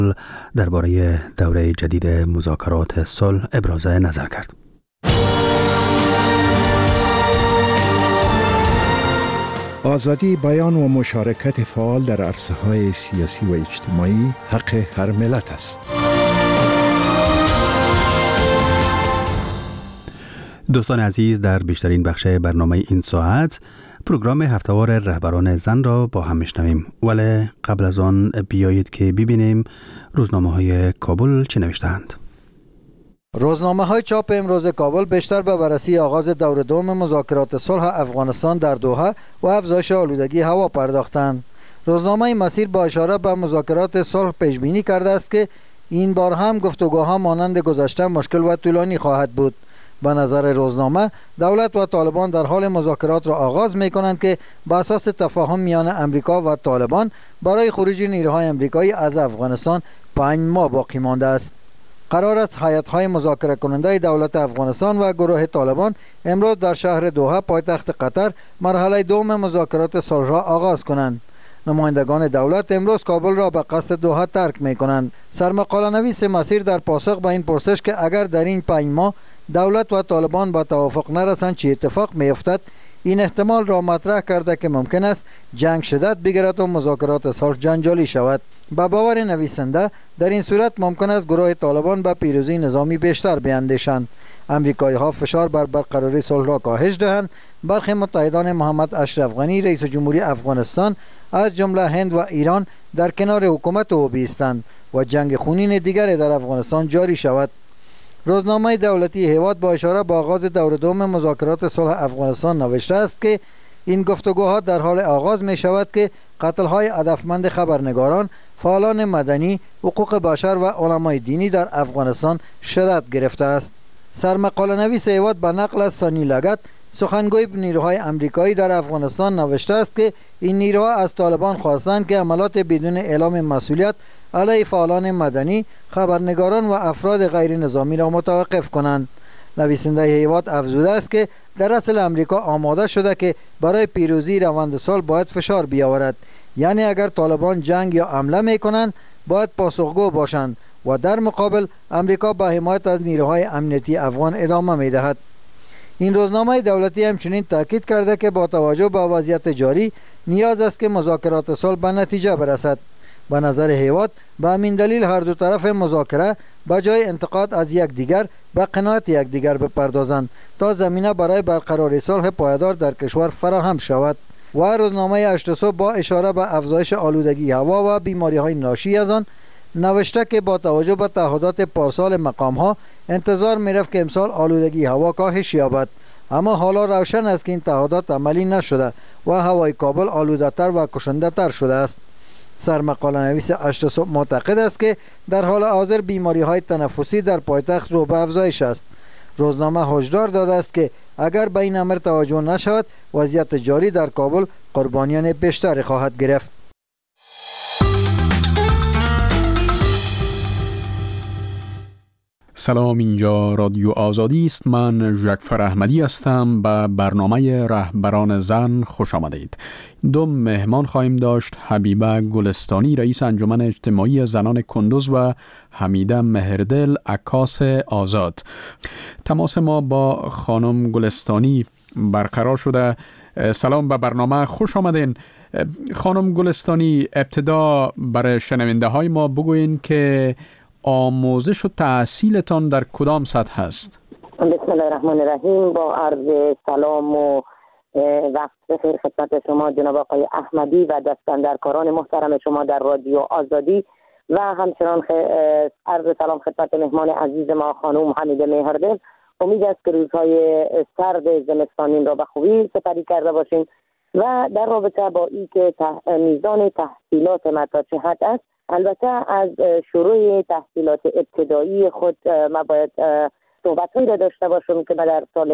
درباره دوره جدید مذاکرات صلح ابراز نظر کرد. آزادی بیان و مشارکت فعال در عرصه‌های سیاسی و اجتماعی حق هر ملت است. دوستان عزیز، در بیشترین بخش برنامه این ساعت پروگرام هفته‌وار رهبران زن را با هم میشنویم، ولی قبل از آن بیایید که ببینیم روزنامه‌های کابل چه نوشته‌اند. روزنامه‌های چاپ امروز کابل بیشتر به بررسی آغاز دور دوم مذاکرات صلح افغانستان در دوحه و افزایش آلودگی هوا پرداختند. روزنامه مسیر با اشاره به مذاکرات صلح پیش بینی کرده است که این بار هم گفتگوها مانند گذشته مشکل و طولانی خواهد بود. به نظر روزنامه دولت و طالبان در حال مذاکرات را آغاز می کنند که به اساس تفاهم میان امریکا و طالبان برای خروج نیروهای امریکایی از افغانستان 5 ماه باقی مانده است. قرار است هیئت‌های مذاکره کننده دولت افغانستان و گروه طالبان امروز در شهر دوحه پایتخت قطر مرحله دوم مذاکرات صلح را آغاز کنند. نمایندگان دولت امروز کابل را به قصد دوحه ترک می کنند. سرمقاله نویس مسیر در پاسخ به این پرسش که اگر در این 5 ماه دولت و طالبان به توافق نرسند چه اتفاق می افتد، این احتمال را مطرح کرده که ممکن است جنگ شدت بگیرد و مذاکرات صلح جنجالی شود. با باور نویسنده در این صورت ممکن است گروه طالبان به پیروزی نظامی بیشتر بیندیشند. امریکایی ها فشار بر برقراری صلح را کاهش دهند. برخی متحدان محمد اشرف غنی رئیس جمهوری افغانستان از جمله هند و ایران در کنار حکومت او بایستند و جنگ خونین دیگری در افغانستان جاری شود. روزنامه دولتی هیواد با اشاره به آغاز دور دوم مذاکرات صلح افغانستان نوشته است که این گفتگوها در حال آغاز می شود که قتل‌های هدفمند خبرنگاران، فعالان مدنی، حقوق بشر و علمای دینی در افغانستان شدت گرفته است. سرمقاله نویس هیواد به نقل از سانی لگت سخنگوی نیروهای امریکایی در افغانستان نوشته است که این نیروها از طالبان خواستند که عملات بدون اعلام مسئولیت علیه فعالان مدنی، خبرنگاران و افراد غیر نظامی را متوقف کنند. نویسنده هیواد افزوده است که در اصل امریکا آماده شده که برای پیروزی روند صلح باید فشار بیاورد، یعنی اگر طالبان جنگ یا حمله میکنند باید پاسخگو باشند و در مقابل امریکا به حمایت از نیروهای امنیتی افغان ادامه میدهد. این روزنامه دولتی همچنین تاکید کرده که با توجه به وضعیت جاری نیاز است که مذاکرات صلح به نتیجه برسد. به نظر هیواد به همین دلیل هر دو طرف مذاکره به جای انتقاد از یکدیگر به قناعت یکدیگر بپردازند تا زمینه برای برقراری صلح پایدار در کشور فراهم شود. و روزنامه 8 صبح با اشاره به افزایش آلودگی هوا و بیماری‌های ناشی از آن نوشته که با توجه به تعهدات پارسال مقام‌ها انتظار می‌رفت که امسال آلودگی هوا کاهش یابد، اما حالا روشن است که این تعهدات عملی نشده و هوای کابل آلوده‌تر و کشنده‌تر شده است. سرمقاله نویس 8 صبح معتقد است که در حال حاضر بیماری‌های تنفسی در پایتخت رو به افزایش است. روزنامه هشدار داده است که اگر به این امر توجه نشود وضعیت جاری در کابل قربانیان بیشتری خواهد گرفت. سلام، اینجا رادیو آزادی است. من ژکفر احمدی هستم. به برنامه رهبران زن خوش آمدید. 2 مهمان خواهیم داشت: حبیبه گلستانی رئیس انجمن اجتماعی زنان کندوز و حمیده مهردل عکاس آزاد. تماس ما با خانم گلستانی برقرار شده. سلام، به برنامه خوش آمدین. خانم گلستانی، ابتدا برای شنونده های ما بگوین که آموزش و تحصیلتان در کدام سطح است؟ بسم الله الرحمن الرحیم. با عرض سلام و وقت بخیر خدمت شما جناب آقای احمدی و دستاندرکاران محترم شما در رادیو آزادی و همچنان عرض سلام خدمت مهمان عزیز ما خانم حمیده مهردل. امید است که روزهای سرد زمستانی را به خوبی سپری کرده باشیم و در رابطه با این که میزان تحصیلات ما تا چه حد است. البته از شروع تحصیلات ابتدایی خود ما باید صحبت‌هایی را داشته باشم که من در سال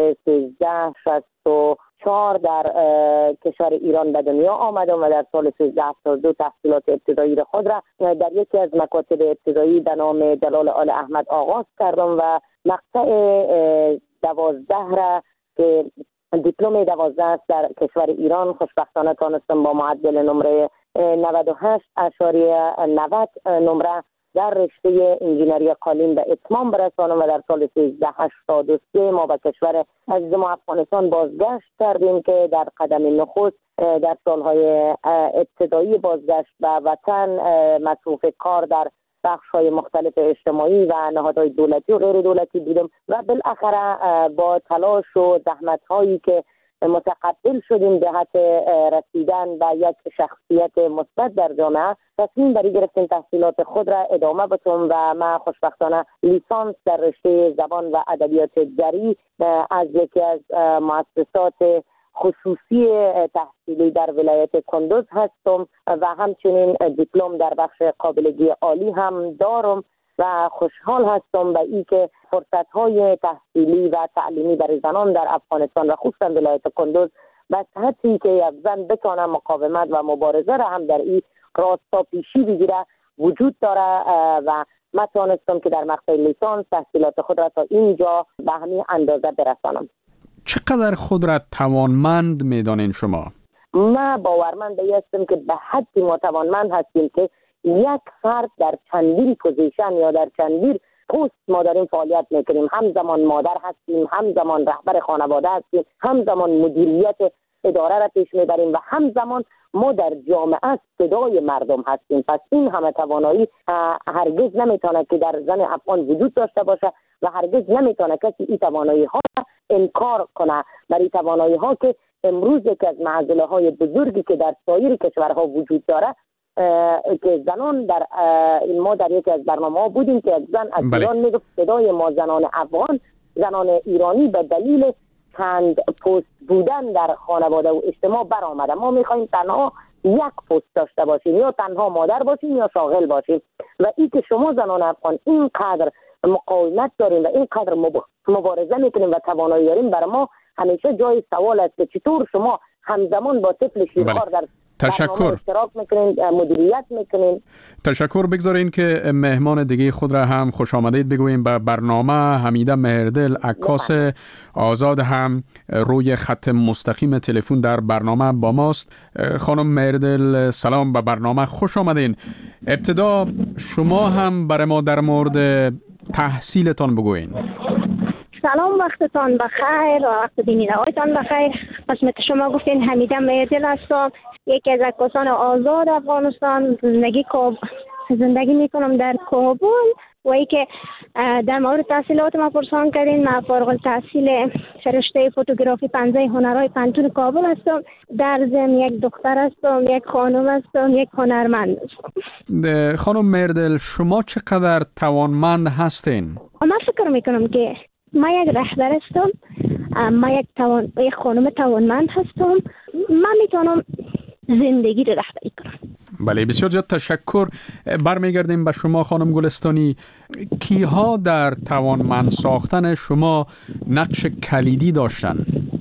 1364 در کشور ایران به دنیا آمدم و در سال 1372 تحصیلات ابتدایی را خود را در یکی از مکاتب ابتدایی به نام جلال آل احمد آغاز کردم و مقطع 12 را که دیپلم 12 است در کشور ایران خوشبختانه تانستم با معدل نمره 98.90 نمره در رشته انجینری قالین به اتمام برسانم و در سال 1383 ما به کشور عزیز ما افغانستان بازگشت کردیم که در قدم نخست در سالهای ابتدایی بازگشت به وطن مصروف کار در بخش‌های مختلف اجتماعی و نهادهای دولتی و غیر دولتی بودم و بالاخره با تلاش و زحمت‌هایی که متقبل شدیم جهت رسیدن به یک شخصیت مثبت در جامعه تصمیم بری گرفتیم تحصیلات خود را ادامه بدم و من خوشبختانه لیسانس در رشته زبان و ادبیات دری از یکی از مؤسسات خصوصی تحصیلی در ولایت کندوز هستم و همچنین دیپلم در بخش قابلگی عالی هم دارم و خوشحال هستم به این که فرصت‌های تحصیلی و تعلیمی برای زنان در افغانستان و خصوصا ولایت کندوز به صحتی که یک زن بتونه مقاومت و مبارزه را هم در این راستا پیشی بگیره وجود داره و من توانستم که در مقطع لیسانس تحصیلات خود را تا اینجا به همین اندازه برسانم. چقدر خود را توانمند می‌دانید شما؟ من باورمند هستم که به حدی ما توانمند هستیم که یک فرد در چندین پوزیشن یا در چندین پست ما داریم فعالیت میکنیم. همزمان مادر هستیم، همزمان رهبر خانواده هستیم، همزمان مدیریت اداره را پیش میبریم و همزمان ما در جامعه صدای مردم هستیم. پس این همه توانایی هرگز نمیتونه که در زن افغان وجود داشته باشه و هرگز نمیتونه کسی این توانایی ها انکار کنه. برای توانایی ها که امروز که از معضله های بزرگی که در سایر کشورها وجود داره که زنان در ما در یکی از برنامه‌ها بودیم که یک زن از ایران میگفت صدای ما زنان افغان، زنان ایرانی به دلیل چند پست بودن در خانواده و اجتماع برآمده. ما میخوایم تنها یک پست داشته باشیم، یا تنها مادر باشیم یا شاغل باشیم و این که شما زنان افغان اینقدر مقاومت داریم و اینقدر مبارزه میکنیم و توانایی داریم، برای ما همیشه جای سوال است که چطور شما همزمان با طفل شیرخوار در تشکر اشتراک میکنین، مدیریت میکنین. تشکر. بگذارین که مهمان دیگه خود را هم خوش آمدید بگوییم به برنامه. حمیده مهردل، عکاس آزاد، هم روی خط مستقیم تلفن در برنامه با ماست. خانم مهردل سلام، به برنامه خوش آمدین. ابتدا شما هم برای ما در مورد تحصیلتان بگوین. سلام، وقتتان بخیر و وقت بینندگانتان بخیر. قسمت شما گفتین حمیده مهردل هستم، یکی از عکاسان آزاد افغانستان. زندگی میکنم در کابل و ای که در مورد تحصیلات ما پرسان کردین، من فارغ التحصیل رشته فوتوگرافی 15 هنرهای پنتون کابل هستم. در ضمن یک دختر هستم، یک خانم هستم، یک هنرمند هستم. خانم مهردل، شما چقدر توانمند هستین؟ من فکر میکنم که من یک رهبر هستم، من یک خانم توانمند هستم. من میتونم زندگی رو رهبری کنم. بله، بسیار زیاد تشکر. برمیگردیم به شما خانم گلستانی. کیها در توانمند ساختن شما نقش کلیدی داشتن؟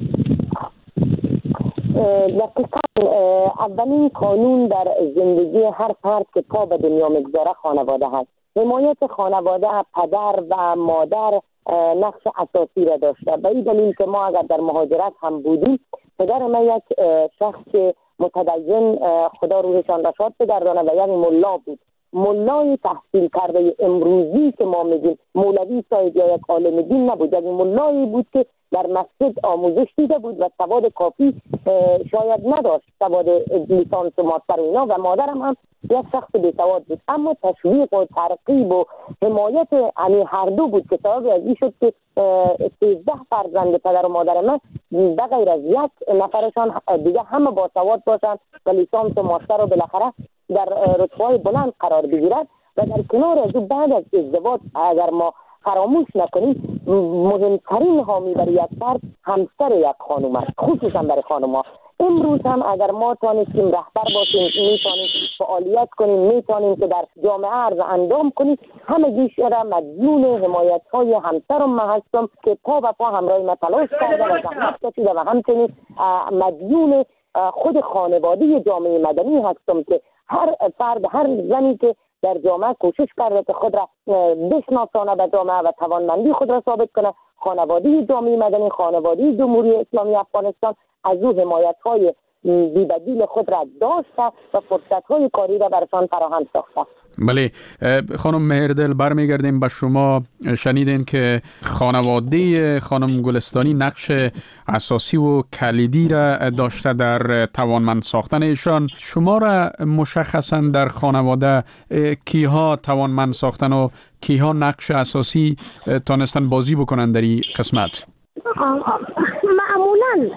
اولین قانون در زندگی هر فرد که پا به دنیا میگذاره خانواده هست. حمایت خانواده، پدر و مادر نقش اساسی را داشته. به این دلیل که ما اگر در مهاجرت هم بودیم، پدر من یک شخص متدین، خدا روحشان را شاد بگردانه، و یک ملا بود. ملای تحصیل کرده امروزی که ما میگیم مولوی صاحب یا یک عالم دین نبود، یک ملایی بود که در مسجد آموزش دیده بود و سواد کافی شاید نداشت، سواد لیسانس و ماستر اینا، و مادرم هم یک شخص بی‌سواد بود. اما تشویق و ترغیب و حمایت هر دو بود که سبب از این شد که 13 فرزند پدر و مادر من به غیر از یک نفرشان دیگه همه با سواد باشن و لیسانس و ماستر رو بالاخره در رتبه‌های بلند قرار بگیرد. و در کنار از بعد از ازدواج اگر ما فراموش نکنیم، مهمترین حامی برای یک فرد همسر یک خانم است، خصوصا برای خانم‌ها. امروز هم اگر ما تانستیم رهبر باشیم، میتونیم فعالیت کنیم، میتونیم که در جامعه عرض اندام کنیم، همگیش را مدیون حمایت‌های همسرم من هستم که پا به پا همراه من تلاش کرده و زحمت کشیده، و همچنین مدیون خود خانواده جامعه مدنی هستم که هر فرد، هر زنی که در جامعه کوشش کرده که خود را بشناسانه به جامعه و توانمندی خود را ثابت کنه، خانواده جامعه مدنی، خانواده جمهوری اسلامی افغانستان از او حمایت‌های بی‌بدیل خود را داشته و فرصت‌های کاری را برشان فراهم ساخته. بله خانم مهردل، برمیگردیم به شما. شنیدین که خانواده خانم گلستانی نقش اساسی و کلیدی را داشته در توانمند ساختن ایشان. شما را مشخصا در خانواده کیها توانمند ساختن و کیها نقش اساسی تانستن بازی بکنن در این قسمت؟ معمولا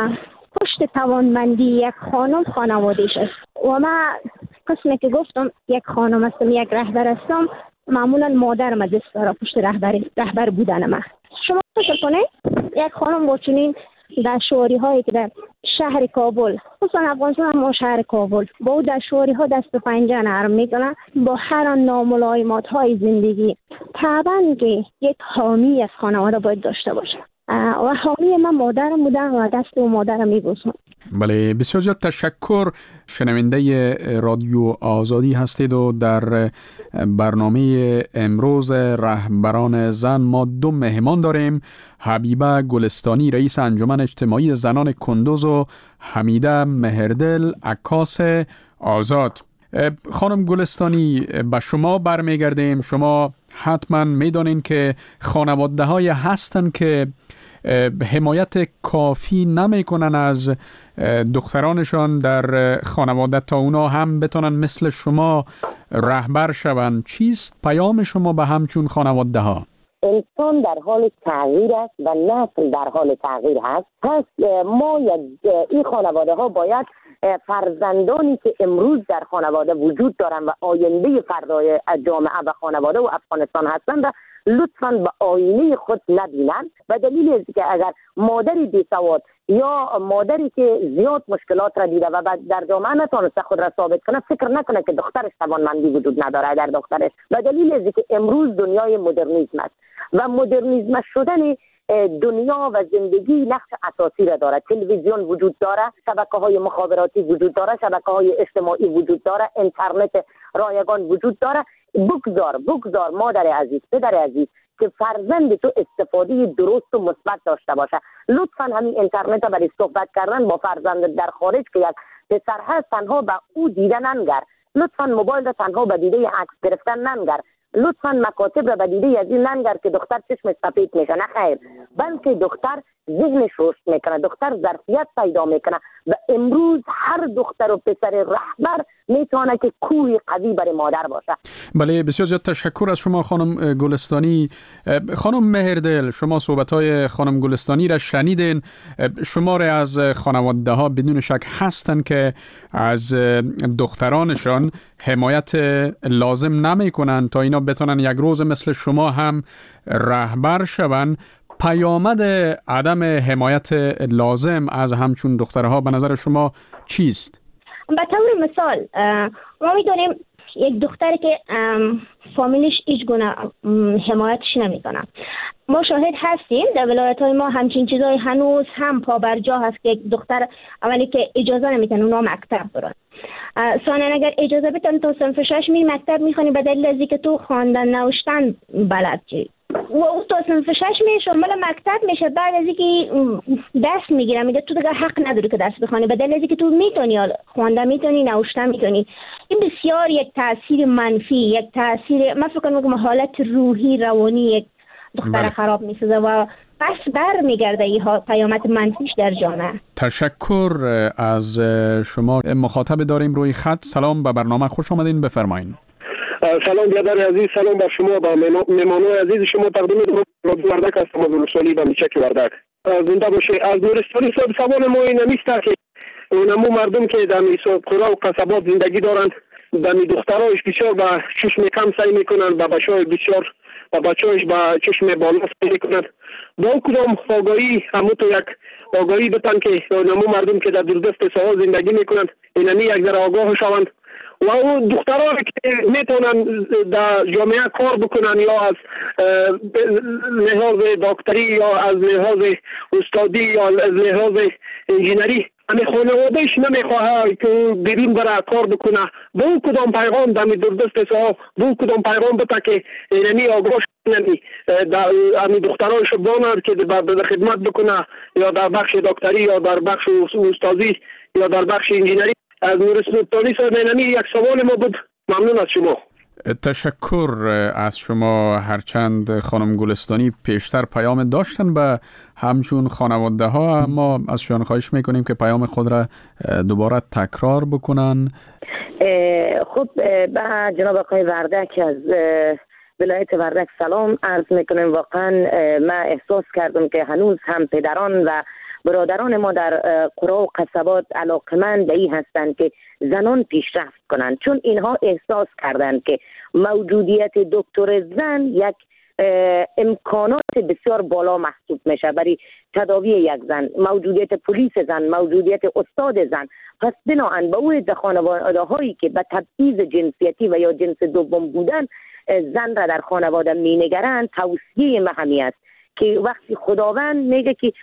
پشت توانمندی یک خانم خانوادهش است و من قسمی که گفتم یک خانم هستم، یک رهبر هستم، معمولا مادرم دست داره پشت رهبر بودن من. شما فکر کنید یک خانم با چنین دشواری هایی که در شهر کابل، خصوصا افغانستان ما شهر کابل، با او دشواری ها دست و پنجه نرم میکنه، با هر ناملایمات های زندگی، طبعا که یک حامی از خانواده باید داشته باشه و حامی من مادرم بودن و دست و مادرم میبوسم. بله، بسیار زیاد تشکر. شنونده رادیو آزادی هستید و در برنامه امروز رهبران زن ما دو مهمان داریم: حبیبه گلستانی رئیس انجمن اجتماعی زنان کندوز و حمیده مهردل عکاس آزاد. خانم گلستانی، به شما برمیگردیم. شما حتما میدانین که خانواده های هستن که حمایت کافی نمی کنن از دخترانشان در خانواده تا اونا هم بتونن مثل شما رهبر شون. چیست پیام شما به همچون خانواده ها؟ انسان در حال تغییر است و نسل در حال تغییر هست. پس ما این خانواده ها باید فرزندانی که امروز در خانواده وجود دارن و آینده فردای جامعه و خانواده و افغانستان هستند لطفاً به آینه خود نبینن. و دلیل است که اگر مادری بی‌سواد یا مادری که زیاد مشکلات را دیده و در جامعه نتونسته خود را ثابت کنه، فکر نکنه که دخترش توانمندی وجود نداره در دخترش. و دلیل است که امروز دنیای مدرنیسم است و مدرنیسم شدن دنیا و زندگی نقش اساسی را داره. تلویزیون وجود داره، شبکه‌های مخابراتی وجود داره، شبکه‌های اجتماعی وجود داره، اینترنت رایگان وجود داره. بگذار مادر عزیز، پدر عزیز، که فرزند تو استفاده درست و مثبت داشته باشه. لطفاً همین اینترنت برای صحبت کردن با فرزند در خارج که یک پسر هست تنها به او دیدن ننگر. لطفاً موبایل را تنها به دیده عکس گرفتن ننگر. لطفاً مکاتب را به دیده از این ننگر که دختر چشم سفید میشه. نه خیر، بلکه دختر ذهنش رشد میکنه، دختر ظرفیت پیدا میکنه و امروز هر دختر و پسر رهبر میتونه که کوه قوی برای مادر باشه. بله، بسیار زیاد تشکر از شما خانم گلستانی. خانم مهردل، شما صحبت‌های خانم گلستانی را شنیدین. شماری از خانواده ها بدون شک هستن که از دخترانشان حمایت لازم نمیکنن تا اینا بتونن یک روز مثل شما هم رهبر شون. پیامد عدم حمایت لازم از همچون دخترها به نظر شما چیست؟ به طور مثال ما میدونیم یک دختری که فامیلش هیچ گونه حمایتش نمیکنه. ما شاهد هستیم در ولایت‌های ما همچین چیزای هنوز هم پابرجا هست که یک دختر اولی که اجازه نمیتونه اونا مکتب برن. ثانیا اگر اجازه بتن تو صنف 6 می مکتب میخونی به دلیل از اینکه تو خواندن نوشتن بلد چی و او تو صنف 6 میشه مال مکتب میشه، بعد از اینکه دست میگیره میگه تو دیگه حق نداری که دست بخونی به دلیل از اینکه تو میتونی خواندن میتونی نوشتن میتونی. این بسیار یک تاثیر منفی، یک تاثیر من فکر میکنم حالت روحی روانی یک دختر خراب میسازه و پس بر میگرده این پیامد منفیش در جامعه. تشکر از شما. مخاطب داریم روی خط. سلام، به برنامه خوش آمدین، بفرمایید. سلام برادر عزیز، سلام بر شما، با مهمانان عزیز شما. تقدیم رادیو وردک هستم از نورستانی و میچک وردک. زنده باشه. از نورستانی سوال ما این نیست که اونمو مردم که در قرا و قصبات زندگی دارند در دخترایش بسیار با چشم کم سعی میکنن و بچه‌های بسیار و بچه‌هاش با چشم بالا سعی میکنن. با کدام آگاهی همون تو یک آگاهی بتن که اونمو مردم که در دوردست ساحل زندگی میکنن اینمی یک ذره آگاه شوند و اون دخترانی که میتونن در جامعه کار بکنن یا از لحاظ دکتری یا از لحاظ استادی یا از لحاظ انجینری همه خانوادهش نمیخواه که بیرون برای کار بکنه. با اون کدام پیغام در دوردست ساحل با اون کدام پیغام بتا که اینمی آگاه نمی در دخترانش بانر که در خدمت بکنه یا در بخش دکتری یا در بخش استادی یا در بخش انجینری. از نورستانی صاحب اینمی یک سوال ما بود. ممنون از شما. تشکر از شما. هرچند خانم گلستانی پیشتر پیام داشتن به همچون خانواده ها، ما از شما خواهش میکنیم که پیام خود را دوباره تکرار بکنن. خب به جناب آقای وردک از ولایت وردک سلام عرض میکنیم. واقعا من احساس کردم که هنوز هم پدران و برادران ما در قرى و قصبات علاقمند به این هستند که زنان پیشرفت کنند، چون اینها احساس کردند که موجودیت دکتر زن یک امکانات بسیار بالا محسوب میشه برای تداوی یک زن، موجودیت پلیس زن، موجودیت استاد زن. پس بناهن به اوی خانواده هایی که به تبعیض جنسیتی و یا جنس دوم بودن زن را در خانواده می نگرند، توصیه ما همی است که وقتی خداوند میگه که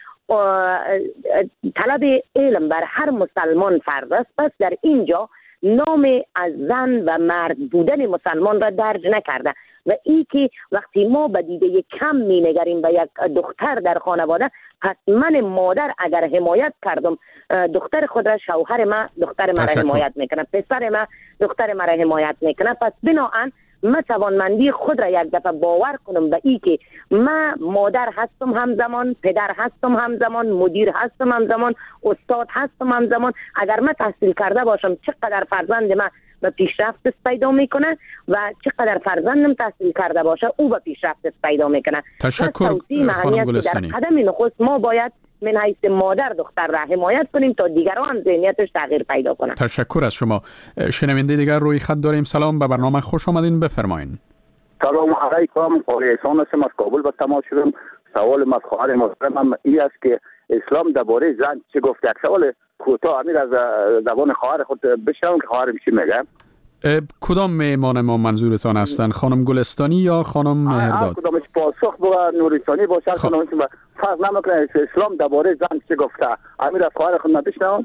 طلب علم بر هر مسلمان فرض است، پس در اینجا نام از زن و مرد بودن مسلمان را درج نکرده و این که وقتی ما به دیده کم می نگریم به یک دختر در خانواده، پس من مادر اگر حمایت کردم دختر خود را، شوهر ما دختر ما را حمایت میکنه، پسر ما دختر ما را حمایت میکنه. پس بناهن من توانمندی خود را یک دفعه باور کنم به این که من مادر هستم همزمان، پدر هستم همزمان، مدیر هستم همزمان، استاد هستم همزمان. اگر من تحصیل کرده باشم چقدر فرزند من به پیشرفت پیدا میکنه و چقدر فرزندم تحصیل کرده باشه او به پیشرفت پیدا میکنه. تشکر خانم گلستانی. در قدم نخست ما باید من حیث مادر دختر را حمایت کنیم تا دیگران ذهنیتش تغییر پیدا کنه. تشکر از شما. شنونده دیگر روی خط داریم. سلام، به برنامه خوش آمدین، بفرمایین. سلام علیکم، قاری احسان هستم، از کابل به تماس شدم. سوال از خواهر محترمم این است که اسلام درباره زن چه گفت؟ یک سوال کوتاه امیر از زبان خواهر خود بشنوم که خواهرم چی میگه. کدام میهمان ما منظورتان هستند؟ خانم گلستانی یا خانم مهرداد؟ کدامش پاسخ با نورستانی باشه کدامش فرض نمیکنه اسلام درباره زن چه گفته؟ امیر از خواهر خود بشنوم.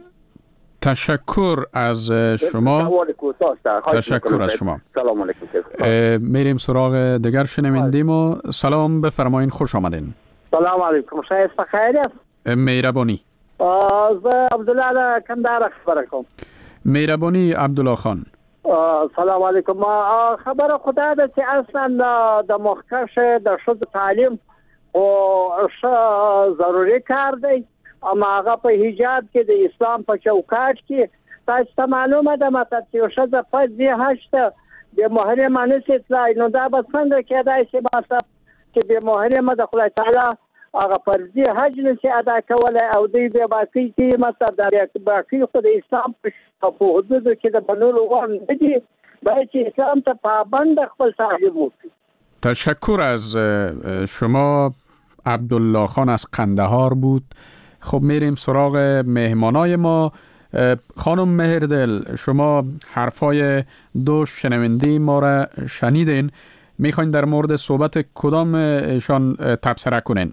تشکر از شما. تشکر از شما. سلام علیکم. میریم سراغ دیگر شنوندیم و سلام، بفرمایین، خوش آمدین. سلام علیکم، شایست بخیر است؟ مهربانی. از عبدالله کندهار خبر کوم. مهربانی عبدالله خان. سلام علیکم. خبر خدا ده چې اصلا د مخکش د شذ تعلیم او ضروری کار دی، اما هغه په حجاب کې د اسلام په چوکاټ کې تاسو ته معلومه ده مته چې شذ په دې هشته د محرم نشي تلای، نو دا به څنګه کېدای شي ماته چې د محرم د خدای تعالی هغه فرضي حج نشي ادا کولای او دوی به باقي کې مطلب دا باقي خو د اسلام په حدودو کې د بنول وان دي باید چې اسلام ته پابند خپل تعلیم وکړي. تشکر از شما. عبدالله خان از قندهار بود. خب میریم سراغ مهمانای ما. خانم مهردل، شما حرفای دو شنونده ما را شنیدین، میخواین در مورد صحبت کدام ایشان تبصره کنین؟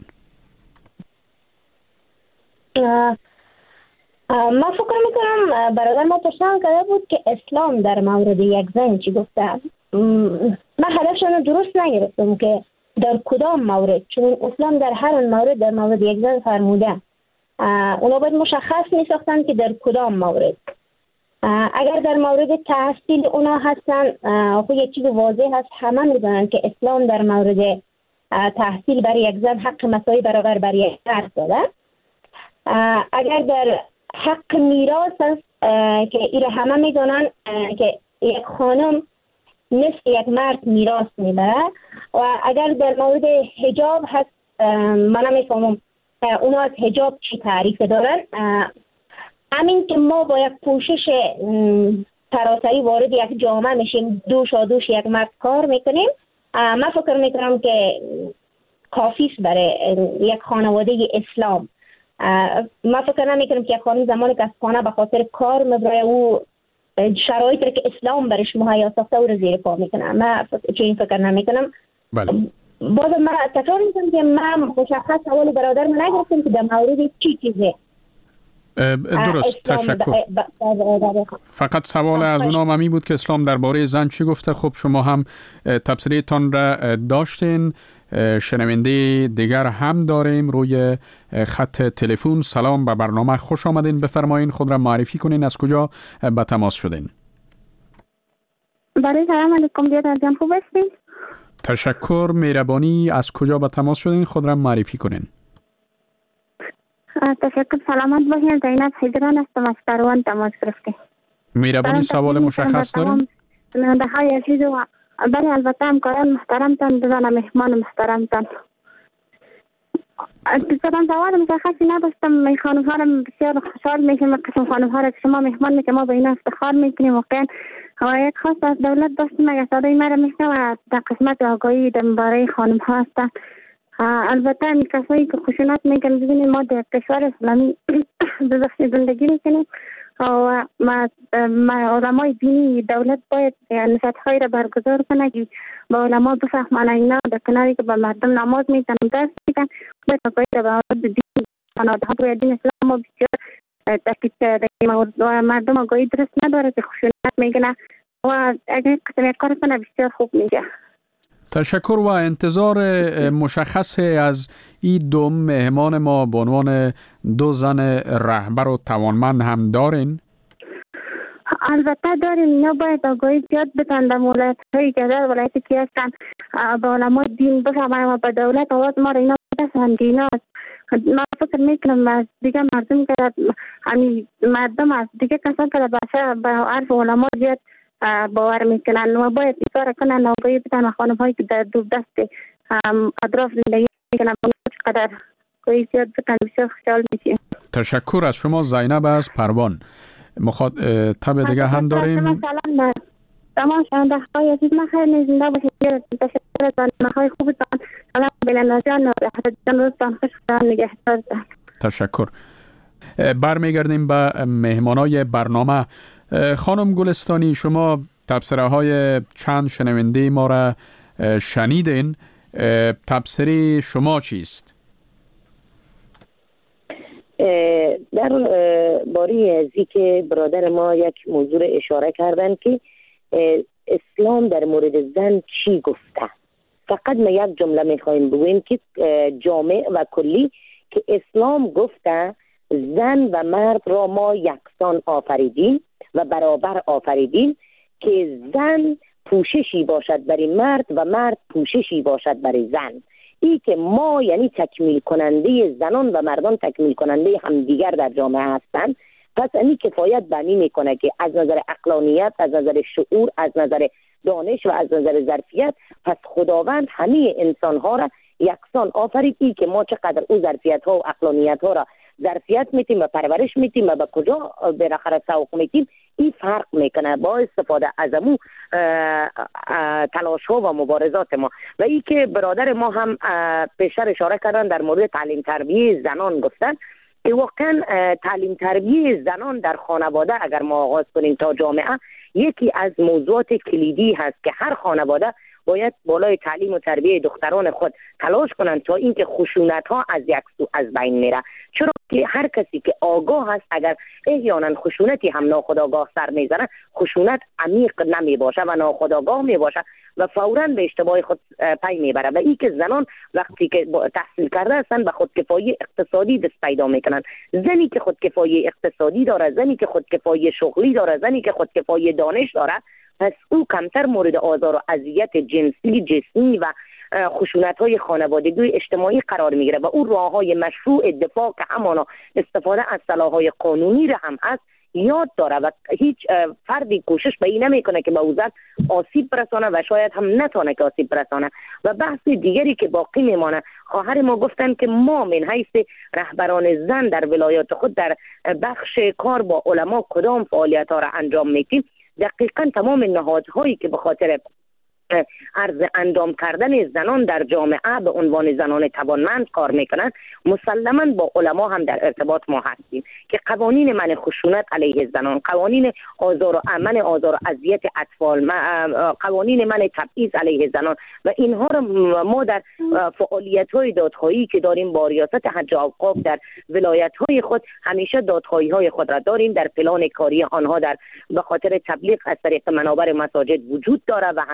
من فکر میکنم برادر ما پرسان کرده بود که اسلام در مورد یک زن چی گفته. من هدفشان درست نگرفتم که در کدام مورد، چون اسلام در هر مورد در مورد یک زن فرموده. اونا باید مشخص میساختن که در کدام مورد. اگر در مورد تحصیل اونا هستن خب یک چیز واضح هست، همه میدونن که اسلام در مورد تحصیل برای یک زن حق مساوی برابر برای یک مرد داده. اگر در حق میراث هست که ایره همه میدونن که یک خانم نصف یک مرد میراث میبره. و اگر در مورد حجاب هست من نمیفهمم اونا از حجاب چی تعریف دارن. همین که ما با یک پوشش سراسری وارد یک جامعه میشیم، دوش یک مرد کار میکنیم، من فکر میکنم که کافی است برای یک خانواده اسلام. من فکر نمیکنم که یک خانم زمانی که از خانه به خاطر کار مبرای او شرایطی که اسلام برش مهیا ساخته او رو زیر پا میکنم. من این فکر نمیکنم. بله. باز من تکرار میکنم که من مشخص سوال برادر من نگرفتم که در مورد چی چیزه. درست، تشکر. فقط سوال از اونام همی بود که اسلام درباره زن چی گفته. خب شما هم تبصره تان را داشتین. شنونده دیگر هم داریم روی خط تلفن. سلام، به برنامه خوش آمدین. بفرمایین خود را معرفی کنین، از کجا به تماس شدین؟ بله سلام علیکم بیادر جان، خوب هستین؟ تشکر، مهربانی. از کجا به تماس شدین؟ خود را معرفی کنین. تشکر، سلامت باشین. زینب حیدران هستم، از کاروان تماس گرفتیم. مهربانی، سوال مشخص دارین؟ شنونده های عزیز و بله البته همکاران محترمتان، دوستان مهمان محترمتان. دوستان سوال مشخصی نداشتم. خانم ها را بسیار خوشحال میشم، قسم خانم ها را که شما مهمان میکنیم، ما به این افتخار میکنیم. واقعا حمایت خاص از دولت داشتیم. اگر صدای مرا میشنوه در قسمت آگاهی درباره خانم ها هستند. البته این کسایی که خشونت میکنن، ببینید ما در کشور اسلامی زندگی میکنیم و ما علمای دینی دولت باید نصیحت‌هایی را برگزار کنه که با علما بفهمن اینا در کناری که با مردم نماز میتن درس میتن باید آگاهی را به مورد دین خانواده روی دین اسلام بسیار تاکید کرده و مردم آگاهی درست نداره که خشونت میکنه و اگر قسم کار کنه بسیار خوب میشه. تشکر و انتظار مشخص از این دو مهمان ما به عنوان دو زن رهبر و توانمند هم دارین؟ البته داریم. اینا باید آگاهی زیاد بدن در ولایت‌هایی که در ولایتی که هستن به علمای دین بفهمن و به دولت آواز ما را اینا بدن که اینا ما فکر میکنم از دیگه مردم که همین مردم از دیگه کسان که به عرف علما زیاد باور میکنن و باید ایسار کنن آگاهی بدن و خانم هایی که در دور دست اطراف زندگی میکنن چقدر آگاهی زیاد بدن بسیار خوشحال میشیم. تشکر از شما. زینب از پروان. طب دیگه هم داریم. تمام شنونده های عزیز من خیلی زنده باشید. تشکر از برنامه‌های خوبتان. سلام بلند جان و حضرت جان روزتان خوش خدا نگهدارتان. تشکر. برمیگردیم به مهمانای برنامه. خانم گلستانی، شما تبصره های چند شنونده ما را شنیدین. تبصره شما چیست؟ در باری ازی که برادر ما یک موضوع اشاره کردن که اسلام در مورد زن چی گفته. فقط ما یک جمله میخوایم بگویم که جامع و کلی که اسلام گفته زن و مرد را ما یکسان آفریدیم و برابر آفریدیم که زن پوششی باشد برای مرد و مرد پوششی باشد برای زن. این که ما یعنی تکمیل کننده زنان و مردان تکمیل کننده همدیگر در جامعه هستند. پس این کفایت بنی میکنه که از نظر عقلانیت، از نظر شعور، از نظر دانش و از نظر ظرفیت پس خداوند همه انسان ها را یکسان آفرید. این که ما چقدر او ظرفیت ها و عقلانیت ها را ظرفیت میتیم و پرورش میتیم و به کجا بالاخره سوق میتیم، این فرق میکنه با استفاده از امو تلاش ها و مبارزات ما. و این که برادر ما هم پیشتر اشاره کردن در مورد تعلیم تربیه زنان گفتن که واقعا تعلیم تربیه زنان در خانواده اگر ما آغاز کنیم تا جامعه یکی از موضوعات کلیدی هست که هر خانواده باید بالای تعلیم و تربیه دختران خود تلاش کنند تا اینکه خشونت ها از یک سو از بین میره. چرا که هر کسی که آگاه هست اگر احیانا خشونتی هم ناخودآگاه سر میزنه، خشونت عمیق نمی باشه و ناخودآگاه می باشه و فوراً به اشتباه خود پی میبره. و این که زنان وقتی که تحصیل کرده هستن به خودکفایی اقتصادی دست پیدا میکنن. زنی که خودکفایی اقتصادی داره، زنی که خودکفایی شغلی داره، زنی که خودکفایی دانش داره، پس او کمتر مورد آزار و اذیت جنسی، جسمی و خشونت‌های خانوادگی اجتماعی قرار میگیره و اون راه‌های مشروع دفاع که همانا استفاده از سلاح‌های قانونی را هم هست یاد داره و هیچ فردی کوشش به این نمیکنه که به او زن آسیب برسانه و شاید هم نتونه که آسیب برسانه. و بحث دیگری که باقی میمانه، خواهر ما گفتن که ما من حیث رهبران زن در ولایات خود در بخش کار با علما کدام فعالیت‌ها را انجام میدیم. دقیقاً تمام نهادهایی که به خاطر عرض اندام کردن زنان در جامعه به عنوان زنان توانمند کار میکنند مسلماً با علما هم در ارتباط ما هستیم که قوانین منع خشونت علیه زنان، قوانین آزار و اذیت اطفال، قوانین منع تبعیض علیه زنان و اینها را ما در فعالیت‌های دادخواهی که داریم با ریاست حج و اوقاف در ولایت‌های خود همیشه دادخواهی‌های خود را داریم. در پلان کاری آنها در به خاطر تبلیغ از طریق منابر مساجد وجود داره و همیشه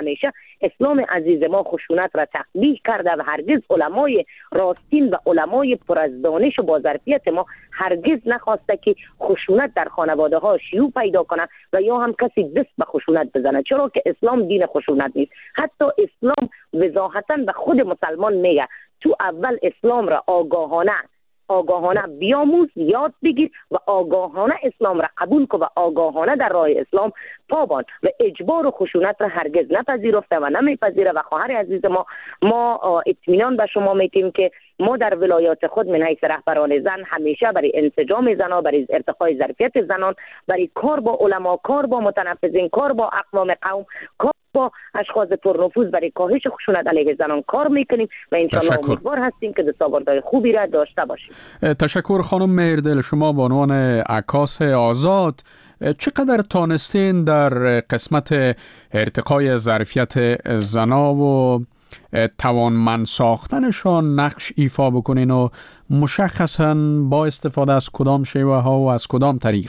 اسلام عزیز ما خشونت را تقبیح کرده و هرگز علمای راستین و علمای پر از دانش و با ظرفیت ما هرگز نخواسته که خشونت در خانواده ها شیوع پیدا کنه و یا هم کسی دست به خشونت بزنه، چرا که اسلام دین خشونت نیست. حتی اسلام وضاحتاً به خود مسلمان میگه تو اول اسلام را آگاهانه بیاموز، یاد بگیر و آگاهانه اسلام را قبول کن و آگاهانه در راه اسلام پابان و اجبار و خشونت را هرگز نپذیرفته و نمیپذیره. و خواهر عزیز ما اطمینان به شما میتیم که ما در ولایات خود من حیث رهبران زن همیشه برای انسجام زنان، برای ارتقای ظرفیت زنان، برای کار با علما، کار با متنفذین، کار با اقوام قوم، کار با اشخاص پرنفوذ برای کاهش خشونت علیه زنان کار میکنیم و انشاءالله امیدوار هستیم که دستاوردهای خوبی را داشته باشیم. تشکر خانم مهردل. شما به عنوان عکاس آزاد چقدر تانستین در قسمت ارتقای ظرفیت زنا و توانمند ساختنشان نقش ایفا بکنین و مشخصاً با استفاده از کدام شیوه ها و از کدام طریق؟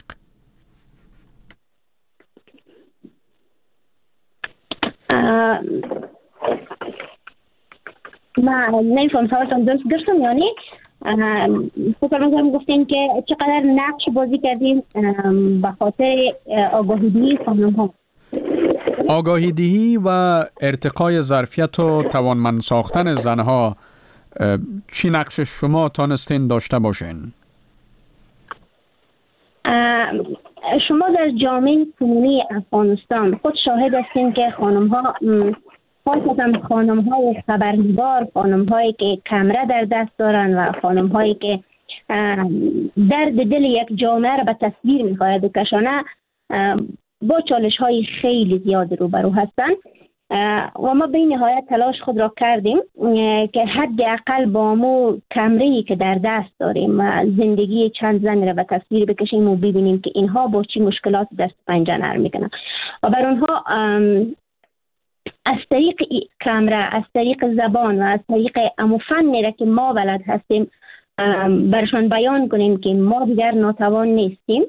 من نمیفهم سوالتون درست گرفتم، یعنی فکر میکنم گفتین که چقدر نقش بازی کردیم به خاطر آگاهی دهی خانم ها. آگاهی دهی و ارتقای ظرفیت و توانمند ساختن زنها چی نقش شما تانستین داشته باشین؟ شما در جامعه کنونی افغانستان خود شاهد هستین که خانم ها، خاصتا خانم های خبرنگار، خانم هایی که کمره در دست دارن و خانم هایی که درد دل یک جامعه را به تصویر میخواهد بکشانه با چالش های خیلی زیاد روبرو هستند و ما به نهایت تلاش خود را کردیم که حداقل با مو کمره‌ای که در دست داریم زندگی چند زن را به تصویر بکشیم و ببینیم که اینها با چی مشکلات دست پنجه نرم میکنن و بر اونها از طریق کمره، از طریق زبان و از طریق امو فنی را که ما بلد هستیم برشان بیان کنیم که ما دیگر ناتوان نیستیم.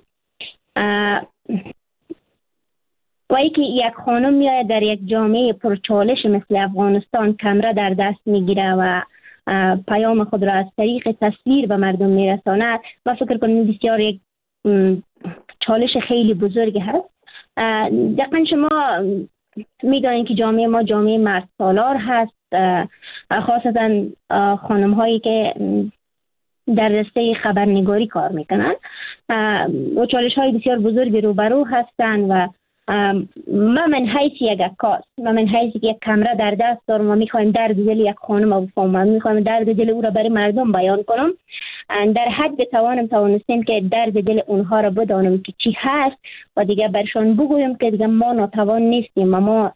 و اینکه یک خانم میاد در یک جامعه پرچالش مثل افغانستان کمره در دست میگیره و پیام خود را از طریق تصویر به مردم میرساند و فکر کنم بسیار یک چالش خیلی بزرگی هست. دقیقا شما میدانید که جامعه ما جامعه مرد سالار هست، خاصتا خانم هایی که در رشته خبرنگاری کار میکنن و چالش های بسیار بزرگی روبرو هستند و من حیث یک عکاس، من حیث یک کمره در دست دارم و میخوایم درد دل یک خانم رو بفهمم، میخوایم درد دل او را برای مردم بیان کنم، در حد توانستیم که درد دل اونها را بدانم که چی هست و دیگه برشان بگویم که دیگه ما ناتوان نیستیم و ما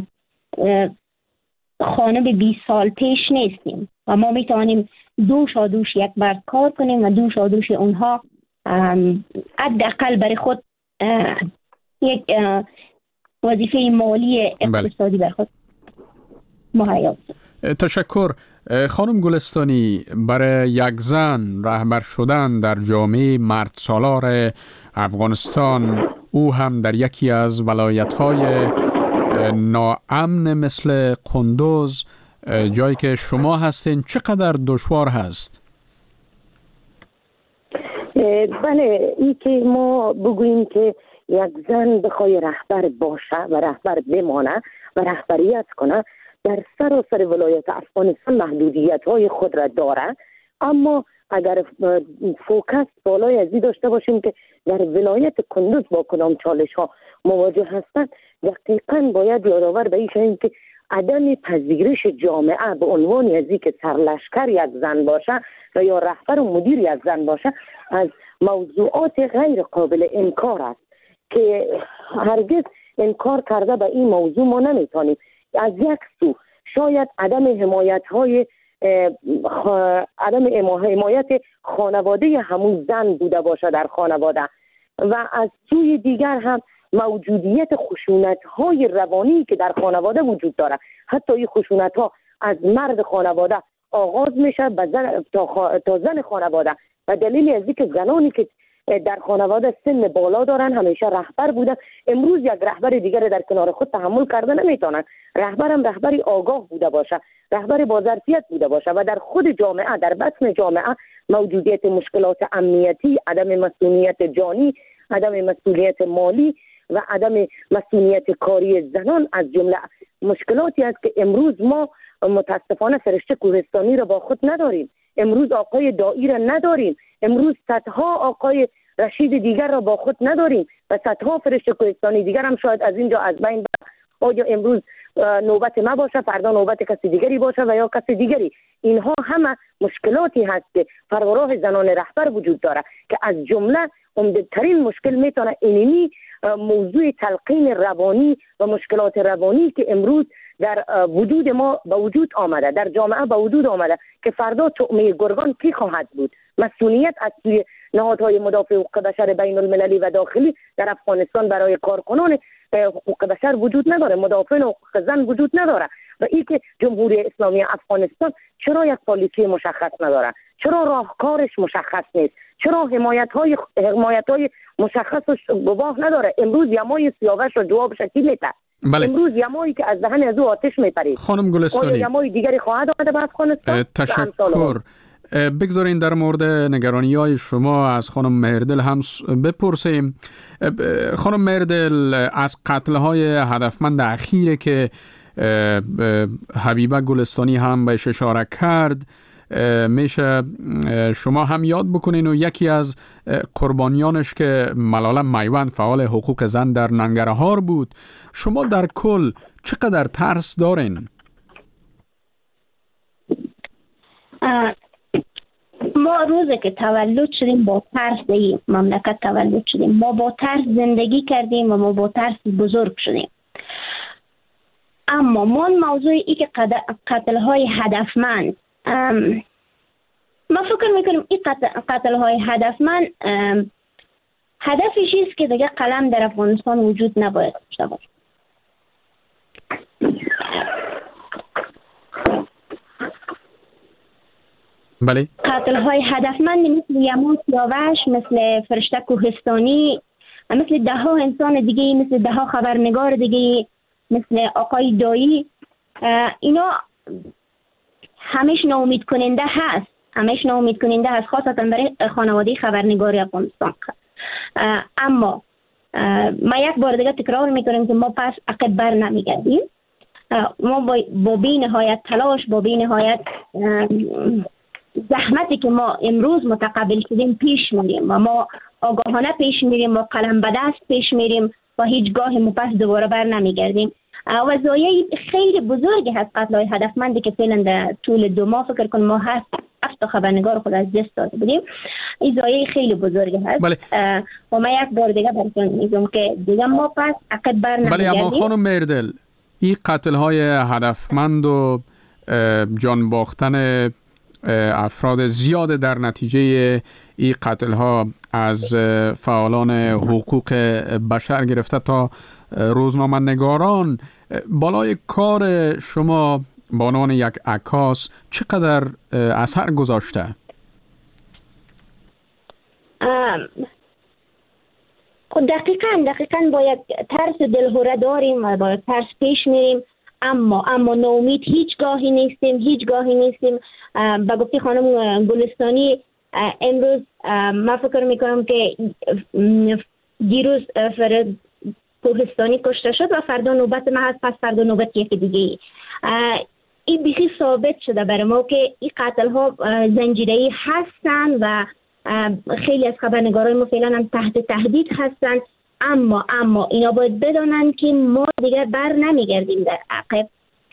خانم 20 سال پیش نیستیم و ما میتوانیم دوش یک مرد کار کنیم و دوش اونها حداقل برای خود یک وظیفه مالی اقتصادی بر خود مهیا. تشکر. خانم گلستانی، برای یک زن رهبر شدن در جامعه مرد سالار افغانستان، او هم در یکی از ولایت‌های ناامن مثل قندوز، جایی که شما هستین، چقدر دشوار هست؟ بله، این که ما بگوییم که یک زن بخوای رهبر باشه و رهبر بمانه و رهبریت کنه، در سراسر ولایت افغانستان محدودیت‌های خود را داره، اما اگر فوکس بالای ازی داشته باشیم که در ولایت کندوز با کدام چالش‌ها مواجه هستند، دقیقاً باید یادآور به این شویم که عدم پذیرش جامعه به عنوان ازی که سرلشکر یک زن باشه و یا رهبر و مدیر یک زن باشه از موضوعات غیر قابل انکار است که هرگز انکار کرده به این موضوع ما نمیتونیم. از یک سو شاید عدم حمایت خانواده همون زن بوده باشه در خانواده و از سوی دیگر هم موجودیت خشونت‌های روانی که در خانواده وجود داره. حتی این خشونت‌ها از مرد خانواده آغاز میشه تا زن خانواده و دلیلی از اینکه زنانی که در خانواده سن بالا دارن، همیشه رهبر بودن. امروز یک رهبر دیگر در کنار خود تحمل کرده نمیتونن. رهبرم رهبری آگاه بوده باشه، رهبری با ظرفیت بوده باشه و در خود جامعه، در بطن جامعه موجودیت مشکلات امنیتی، عدم مسئولیت جانی، عدم مسئولیت مالی و عدم مسئولیت کاری زنان از جمله مشکلاتی است که امروز ما متاسفانه فرشته کوهستانی را با خود نداریم. امروز آقای دایی را نداریم. امروز صدها آقای رشید دیگر را با خود نداریم و صدها فرشته کوهستانی دیگر هم شاید از اینجا از بین بره. آیا امروز نوبت ما باشه، فردا نوبت کسی دیگری باشه و یا کسی دیگری. اینها همه مشکلاتی هست که فروراه زنان رهبر وجود داره که از جمله عمده‌ترین مشکل میتونه اینی موضوع تلقین روانی و مشکلات روانی که امروز در وجود ما به وجود آمده، در جامعه به وجود آمده که فردا طعمه گرگان کی خواهد بود. مسئولیت از سوی نهادهای مدافع حقوق بشر بین المللی و داخلی در افغانستان برای کارکنان حقوق بشر وجود نداره، مدافعین حقوق زن وجود نداره و این که جمهوری اسلامی افغانستان چرا یک پالیسی مشخص نداره، چرا راهکارش مشخص نیست، چرا حمایت های مشخص و گواه نداره. امروز یمای سیاوش رو جواب شکل میده. بله. امروز یمایی که از دهن از او آتش میپرید. خانم گلستانی، یمای دیگری خواهد آمده به افغانستان؟ تشکر. بگذارین در مورد نگرانی‌های شما از خانم مهردل هم بپرسیم. خانم مهردل، از قتل‌های هدفمند اخیره که حبیبه گلستانی هم بهش اشاره کرد میشه شما هم یاد بکنین و یکی از قربانیانش که ملاله میوند فعال حقوق زن در ننگرهار بود. شما در کل چقدر ترس دارین؟ ما روزی که تولد شدیم با ترس در مملکت تولد شدیم، ما با ترس زندگی کردیم و ما با ترس بزرگ شدیم. اما من موضوع ای که قتل‌های هدفمند، ما فکر میکنیم این قتل‌های هدفمند هدفش است که دیگه قلم در افغانستان وجود نباید داشته باشه. بله. قتل‌های هدفمند مثل یما سیاوش، مثل فرشته کوهستانی، مثل ده ها انسان دیگه، مثل ده ها خبرنگار دیگه، مثل آقای دایی، اینا همش ناامید کننده هست. خاصتا برای خانواده خبرنگار افغانستان. اما ما یک بار دیگه تکرار میکنیم که ما پس عقب بر نمیگردیم. ما با بی نهایت تلاش، با بی نهایت زحمتی که ما امروز متقبل شدیم پیش میریم و ما آگاهانه پیش میریم و قلم به دست پیش میریم و هیچگاه ما پس دوباره بر نمیگردیم. و زایه خیلی بزرگی هست قتل‌های هدفمندی که فعلا در طول 2 ماه فکر کنم ما 7 خبرنگار خود از دست داده بودیم. این زایه خیلی بزرگی هست. بله. و ما یک بار دیگه براتون میگم که دیگه ما پس عقب بر نمیگردیم. بله، اما خانم مهردل، این قتل‌های هدفمند و جان باختن افراد زیاد در نتیجه این قتل‌ها از فعالان حقوق بشر گرفته تا روزنامه‌نگاران، بالای کار شما به عنوان یک عکاس چقدر اثر گذاشته؟ دقیقاً باید ترس دلهوره داریم و باید ترس پیش میریم، اما ناامید هیچگاهی نیستیم. به گفته خانم گلستانی، امروز من فکر میکنم که دیروز فرد کوهستانی کشته شد و فردا نوبت ما هست، پس فردا نوبت یکی دیگه. این بیخی ثابت شده برای ما که این قتل ها زنجیره‌ای هستن و خیلی از خبرنگارای ما فعلا هم تحت تهدید هستن. اما اینا باید بدانن که ما دیگر بر نمیگردیم در عقب.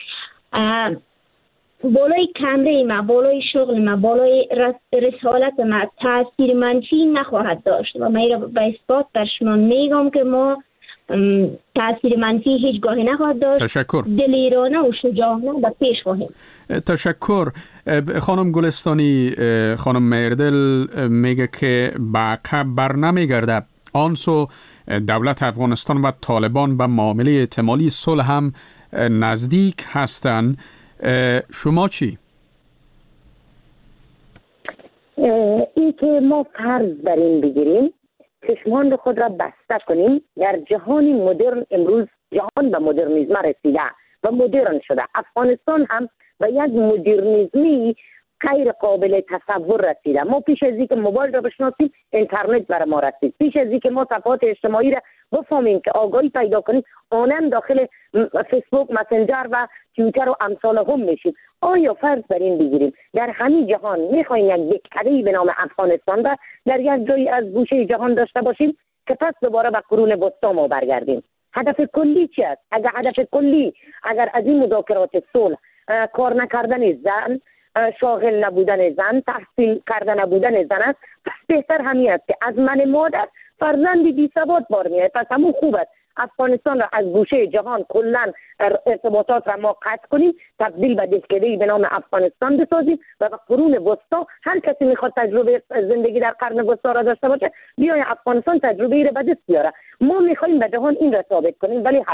بالای کمره ما، بالای شغل ما، بالای رسالت ما تاثیر منفی نخواهد داشت و من را به اثبات بر شما میگم که ما تاثیر منفی هیچگاهی نخواهد داشت. تشکر. دلیرانه و شجاعانه به پیش خواهیم. تشکر. خانم گلستانی، خانم مهردل میگه که به عقب بر نمیگرده. آنسو دولت افغانستان و طالبان به معامله احتمالی صلح هم نزدیک هستند. شما چی؟ این که ما فرض بر این بگیریم چشمان خود را بسته کنیم. در جهان مدرن امروز جهان به مدرنیسم رسیده و مدرن شده. افغانستان هم به یک مدرنیسمی غیر قابل تصور رسیده. ما پیش از اینکه موبایل را بشناسیم اینترنت برای ما رسید. پیش از اینکه ما صفحات اجتماعی را بفهمیم که آگاهی پیدا کنیم آنم داخل فیسبوک، مسنجر و توییتر و امثال هم میشیم. آیا فرض بر این بگیریم در همین جهان میخوایم یک دهکده‌ای به نام افغانستان را در یک جایی از گوشه جهان داشته باشیم که پس دوباره به قرون وسطا ما برگردیم؟ هدف کلی چی است؟ اگر هدف کلی اگر از این مذاکرات صلح کار نکردن زن، شاغل نبودن زن، تحصیل کردن نبودن زن است، پس بهتر همین است که از من مادر فرزند بی سواد بار میاد. پس همون خوب است افغانستان را از گوشه جهان کلا ارتباطات را ما قطع کنیم، تبدیل به دهکده‌ای به نام افغانستان بسازیم و به قرون وسطا هر کسی میخواد تجربه زندگی در قرن وسطا را داشته باشه بیای افغانستان تجربه ای را به دست بیاره. ما میخوایم به جهان این را ثابت کنیم، ولی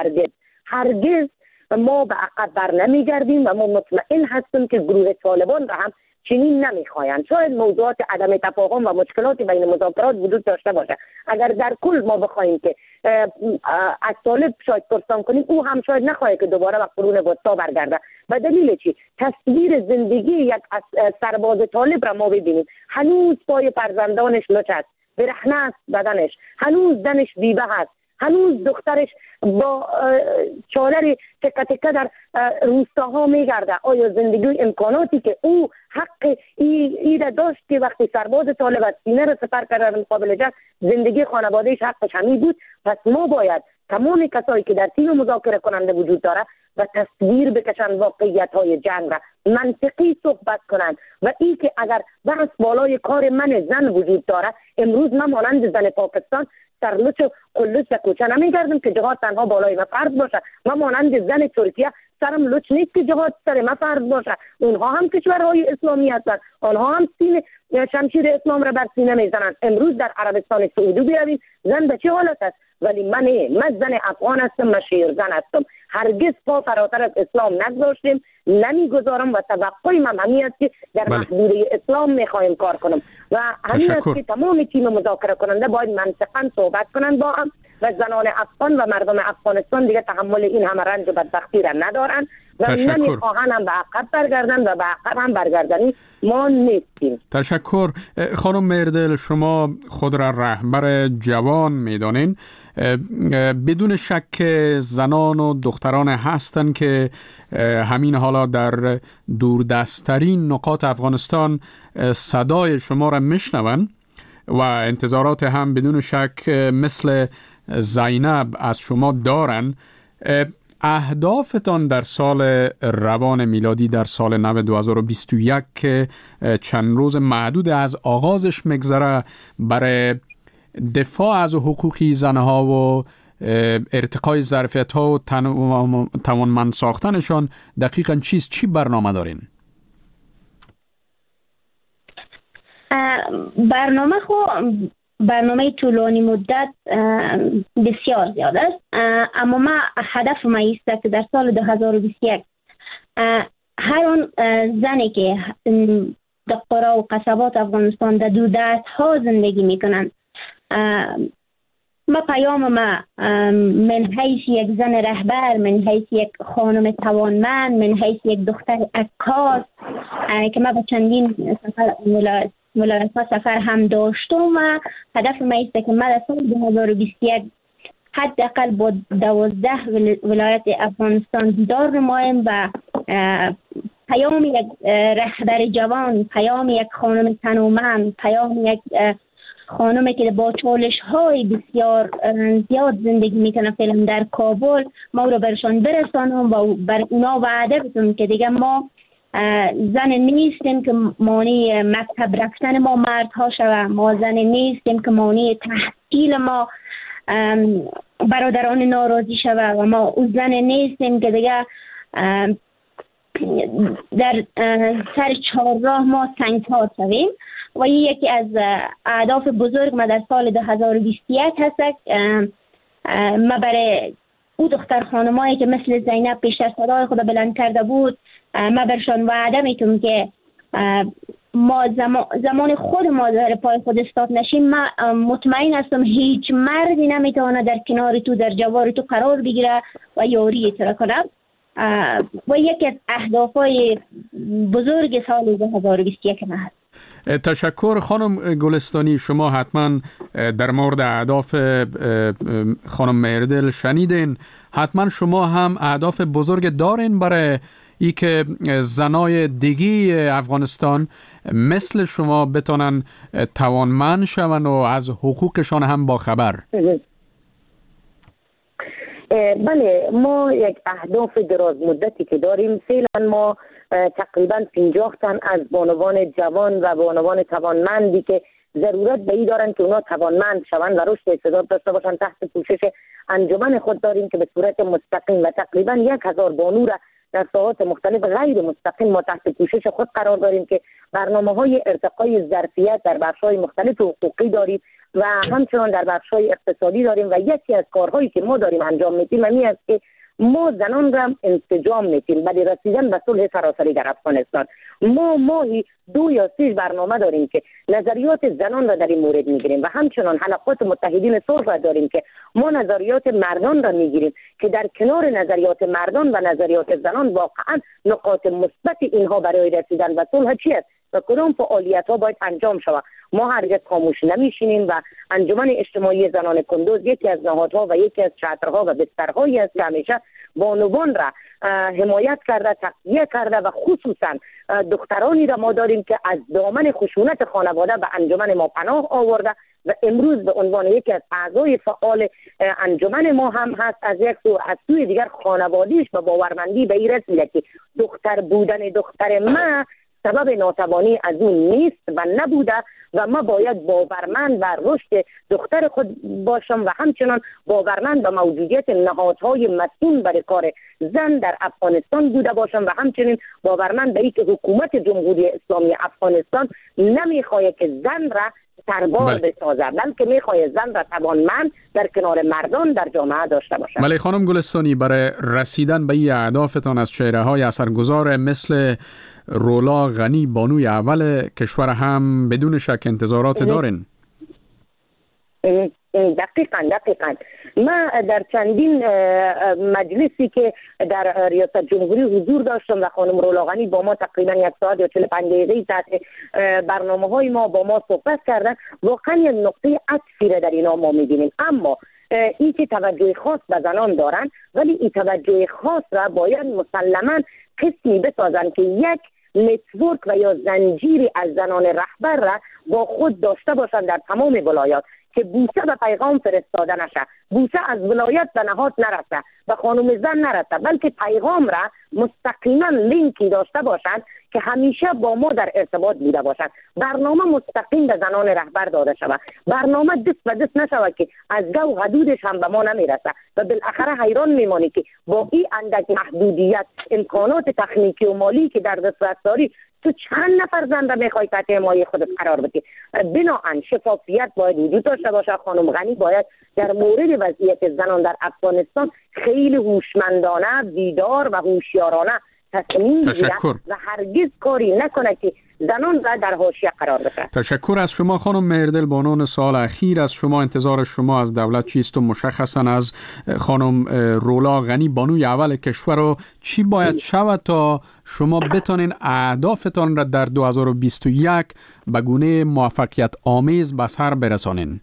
هرگز ما به عقب بر نمیگردیم و ما مطمئن هستیم که گروه طالبان را هم چنین نمیخواین. شاید موضوعات عدم تفاهم و مشکلات بین مذاکرات وجود داشته باشه. اگر در کل ما بخوایم که از طالب شاید پرسان کنیم، او هم شاید نخواهی که دوباره به قرون وسطا برگرده. به دلیل چی؟ تصویر زندگی یک سرباز طالب را ما ببینیم. هنوز پای فرزندانش لچ است، برهنه است بدنش، هنوز زنش بیوه است، هنوز دخترش با چادر تکه تکه در روستاها میگرده. آیا زندگی امکاناتی که او حق ایده داشت که وقتی سرباز طالب از سینه را سپر کرده در مقابل جنگ زندگی خانوادهش حقش همین بود؟ پس ما باید تمام کسایی که در تیم مذاکره کننده وجود داره و تصویر بکشن واقعیت های جنگ را، منطقی صحبت کنند و این که اگر بحث بالای کار من زن وجود داره، امروز من مانند زن پاکستان سرلوچ و قلوچ و کوچه نمیگردم که جهاد تنها بالای من فرض باشه. من مانند زن ترکیه سرم لوچ نیست که جهاد سر من فرض باشه. اونها هم کشورهای اسلامی هستند، آنها هم شمشیر اسلام را بر سینه میزنند. امروز در عربستان سعودی بیاییم زن به چه حالت است؟ ولی من زن افغان هستم، من شیرزن هستم، هرگز پا فراتر از اسلام نگذاشتیم، نمیگذارم و توقعی من همین است که در محدوده اسلام میخوایم کار کنم و همین است که تمام تیم مذاکره کننده باید منطقاً صحبت کنند با هم و زنان افغان و مردم افغانستان دیگه تحمل این همه رنج و بدبختی را ندارن و نمیخواهن هم به عقب برگردن و به عقب هم برگردنی ما نیستیم. تشکر. خانم مردل، شما خود را رهبر جوان میدانین. بدون شک زنان و دختران هستند که همین حالا در دوردستترین نقاط افغانستان صدای شما را میشنون و انتظارات هم بدون شک مثل زینب از شما دارن. اهدافتان در سال روان میلادی در سال نو 2021 که چند روز معدود از آغازش مگذره برای دفاع از حقوقی زنها و ارتقای ظرفیت‌ها و توانمند ساختنشان دقیقاً چی برنامه دارین؟ برنامه طولانی مدت بسیار زیاد است، اما ما هدف ما است که در سال 2021 هر آن زنی که در قرى و قصبات افغانستان در دو دست ها زندگی میکنند، ما پیام ما من حیث یک زن رهبر، من حیث یک خانم توانمند، من حیث یک دختر عکاس که ما با چندین سفر ولایت ها سفر هم داشتم و هدف ما است که ما در سال 2021 حداقل با 12 ولایت افغانستان دیدار نماییم و پیام یک رهبر جوان، پیام یک خانم تنومند، پیام یک خانمی که با چالش های بسیار زیاد زندگی میکنه فعلا در کابل، ما رو برشان برسانم و بر اونا وعده بدم که دیگه ما زن نیستیم که مانع مکتب رفتن ما مردها شود، ما زن نیستیم که مانع تحصیل ما برادران ناراضی شود و ما او زن نیستیم که دیگه در سر چهارراه ما سنگ‌ها شویم. و این یکی از اهداف بزرگ ما در سال 2021 هست. ما برای او دختر خانمایی که مثل زینب پیشتر صدای خود بلند کرده بود، ما برشان وعده میتونم که ما زمان خود ما در پای خود استاد نشیم، من مطمئن هستم هیچ مردی نمیتونه در کنار تو، در جوار تو قرار بگیره و یاری تو کنه. و یکی از اهدافهای بزرگ سال 2021 ما هست. تشکر خانم گلستانی. شما حتما در مورد اهداف خانم مهردل شنیدین. حتما شما هم اهداف بزرگ دارین برای ای که زنای دیگی افغانستان مثل شما بتونن توانمند شون و از حقوقشان هم با خبر. بله، ما یک اهداف دراز مدتی که داریم. فعلا ما تقریبا 50 تن از بانوان جوان و بانوان توانمندی که ضرورت به این دارن که اونا توانمند شوند و رشد استعداد داشته باشن تحت پوشش انجمن خود داریم که به صورت مستقیم و تقریبا 1000 بانو را در ساحات مختلف غیر مستقیم ما تحت پوشش خود قرار داریم که برنامه‌های ارتقای ظرفیت در بخش‌های مختلف حقوقی داریم و همچنان در بخش‌های اقتصادی داریم. و یکی از کارهایی که ما داریم انجام میدیم همین است که ما زنان را انسجام میدیم برای رسیدن به صلح سراسری در افغانستان. ما ماهی 2 یا 3 برنامه داریم که نظریات زنان را در این مورد میگیریم و همچنان حلقات متحدین صلح را داریم که ما نظریات مردان را میگیریم که در کنار نظریات مردان و نظریات زنان واقعا نقاط مثبت اینها برای رسیدن به صلح چی است و کدام فعالیت‌ها باید انجام شود. ما هرگز خاموش نمیشینیم و انجمن اجتماعی زنان کندوز یکی از نهادها و یکی از چترها و بسترهایی است که همیشه بانوان را حمایت کرده، تقویه کرده و خصوصا دخترانی را ما داریم که از دامن خشونت خانواده به انجمن ما پناه آورده و امروز به عنوان یکی از اعضای فعال انجمن ما هم هست. از یک سو، از سوی دیگر خانواده‌اش به باورمندی به این رسیده که دختر بودن دختر ما سبب ناتوانی از اون نیست و نبوده و ما باید باورمند بر رشد دختر خود باشم و همچنان باورمند به موجودیت نهادهای مسئول برای کار زن در افغانستان بوده باشم و همچنین باورمند به اینکه حکومت جمهوری اسلامی افغانستان نمیخواهد که زن را سربار بسازه، بلکه میخواهد زن را توانمند در کنار مردان در جامعه داشته باشد. بله خانم گلستانی، برای رسیدن به این اهدافتان از چهره‌های اثرگذار مثل رولا غنی بانوی اول کشور هم بدون شک انتظارات دارین؟ دقیقاً ما در چندین مجلسی که در ریاست جمهوری حضور داشتم و خانم رولا غنی با ما تقریبا 1 ساعت یا 45 دقیقه تحت برنامه‌های ما با ما صحبت کردن، واقعا یک نقطه عطفی را در اینا ما می‌بینیم. اما این که توجه خاص به زنان دارن، ولی این توجه خاص را باید مسلماً قسمی بسازن که یک نتورک و یا زنجیری از زنان رهبر را با خود داشته باشند در تمام ولایات که بوسه به پیغام فرستاده نشه، بوسه از ولایت به نهاد نرسه، به خانم زن نرسه، بلکه پیغام را مستقیما لینکی داشته باشند که همیشه با ما در ارتباط بوده باشند. برنامه مستقیم به زنان رهبر داده شود، برنامه دست به دست نشود که از گو حدودش هم به ما نمیرسه و بالاخره حیران میمانی که با این اندک محدودیت امکانات تکنیکی و مالی که در دسترس داری تو چند نفر زن را میخوای تحت حمایه خودت قرار بدی. بنابراین شفافیت باید وجود داشته باشه. خانم غنی باید در مورد وضعیت زنان در افغانستان خیلی هوشمندانه، بیدار و هوشیارانه تصمیم بگیره و هرگز کاری نکنه که زنان را در حاشیه قرار بده. تشکر از شما خانم مهردل بانون. سال اخیر از شما انتظار شما از دولت چیست و مشخصا از خانم رولا غنی بانوی اول کشور و چی باید شود تا شما بتونین اهدافتان را در 2021 به گونه موفقیت آمیز به سر برسانین؟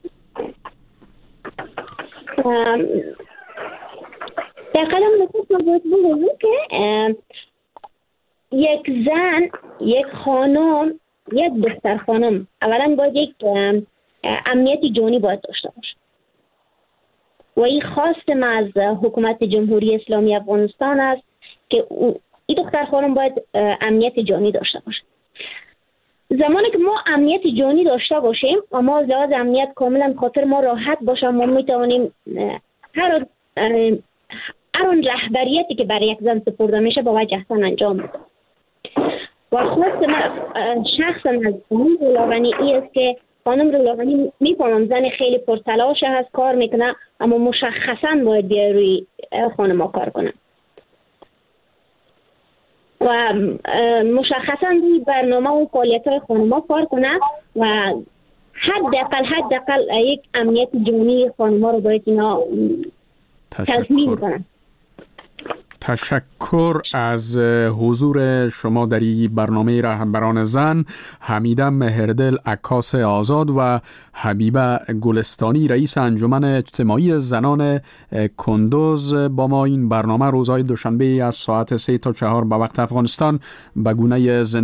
در قدم نخست باید بگویم که یک زن، یک خانم، یک دختر خانم اولا باید یک امنیت جانی باید داشته باشه و این خواست ما از حکومت جمهوری اسلامی افغانستان است که این دختر خانم باید امنیت جانی داشته باشه. زمانی که ما امنیت جانی داشته باشیم و ما لحاظ امنیت کاملا خاطر ما راحت باشه، ما میتوانیم هر آن رهبریتی که برای یک زن سپرده میشه با وجهتن انجام بده. و خواست من شخصا از خانم رولا غنی ای است که خانم رولا غنی میفهمم زن خیلی پرتلاش هست، کار میکنه، اما مشخصا باید بیا روی خانم ها کار کنه. و مشخصا روی برنامه و فعالیت‌های خانم‌ها کار کنه و حداقل یک امنیت جمعی خانم‌ها رو باید اینا تضمین کنن. تشکر از حضور شما در این برنامه رهبران زن، حمیده مهردل عکاس آزاد و حبیبه گلستانی رئیس انجمن اجتماعی زنان کندوز با ما این برنامه روزهای دوشنبه از ساعت 3 تا 4 به وقت افغانستان به گونه